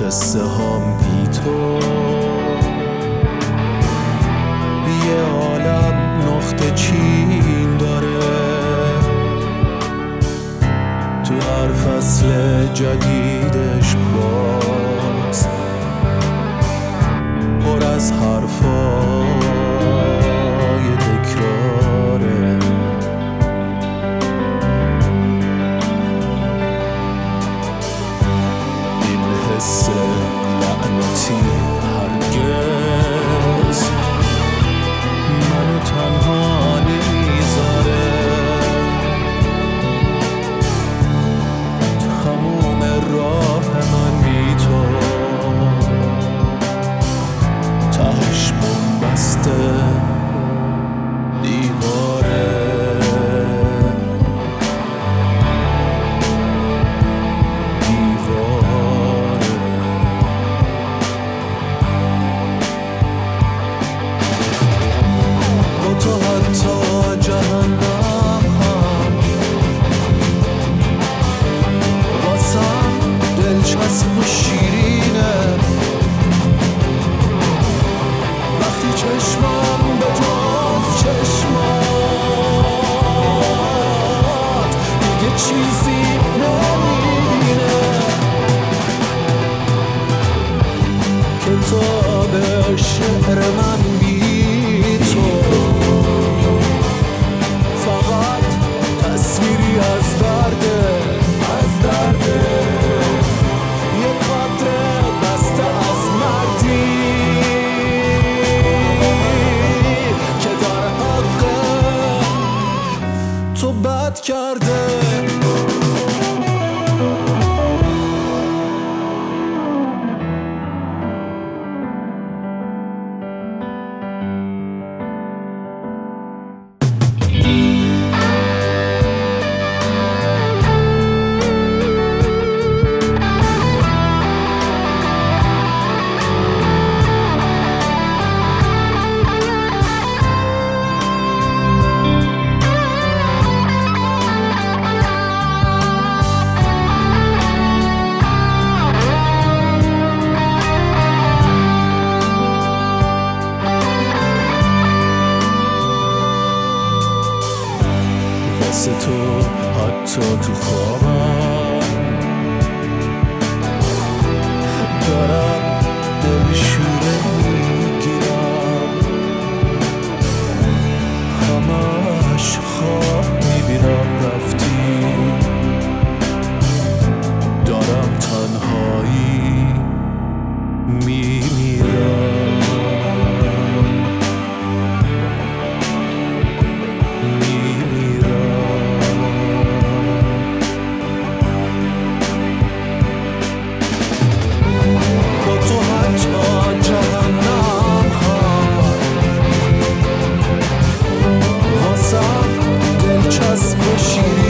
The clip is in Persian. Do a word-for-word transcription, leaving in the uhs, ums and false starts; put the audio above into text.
قصه هام بی تو یه عالم نقطه چین داره، تو هر فصل جدیدش باز پر از حرفای تکراره. این حس لعنتی هرگز منو تنها نمیذاره، تموم راه من بی تو تهش بنبسته دیواره. تو حتی جهنم هم واسم دلچسب و شیرینه، وقتی چشمم به جز چشمات دیگه چیزی نمیبینه. کتاب شعر من بی تو تصویری از درده، از درده یه قطره بسته از مردی که در حق تو بد کرده. واسه تو حتی تو خوابم دارم دلشوره میگیرم، همش خواب میبینم رفتی، دارم تنهایی میمیرم. دلچسب و شیرین